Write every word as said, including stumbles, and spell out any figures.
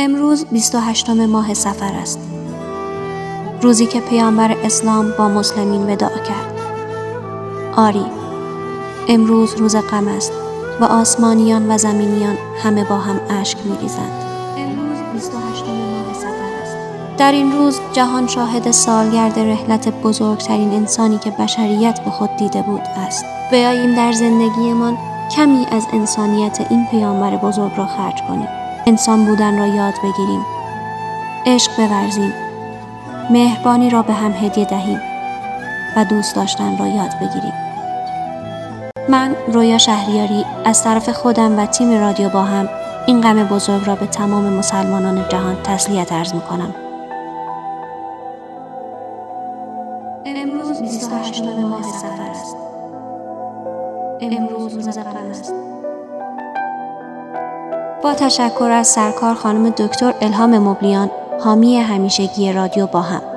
امروز بیست و هشتم ماه صفر است. روزی که پیامبر اسلام با مسلمین وداع کرد. آری، امروز روز غم است و آسمانیان و زمینیان همه با هم اشک می‌ریزند. امروز بیست و هشتم ماه صفر است. در این روز جهان شاهد سالگرد رحلت بزرگترین انسانی که بشریت به خود دیده بود است. بیاییم در زندگیمان کمی از انسانیت این پیامبر بزرگ را خرج کنیم. انسان بودن را یاد بگیریم. عشق بورزیم. مهربانی را به هم هدیه دهیم و دوست داشتن را یاد بگیریم. من رویا شهریاری از طرف خودم و تیم رادیو با هم این غم بزرگ را به تمام مسلمانان جهان تسلیت عرض می‌کنم. امروز بیست و هشتم ماه صفر است. امروز روز غم است. با تشکر از سرکار خانم دکتر الهام مبلیان، حامی همیشگی رادیو با هم.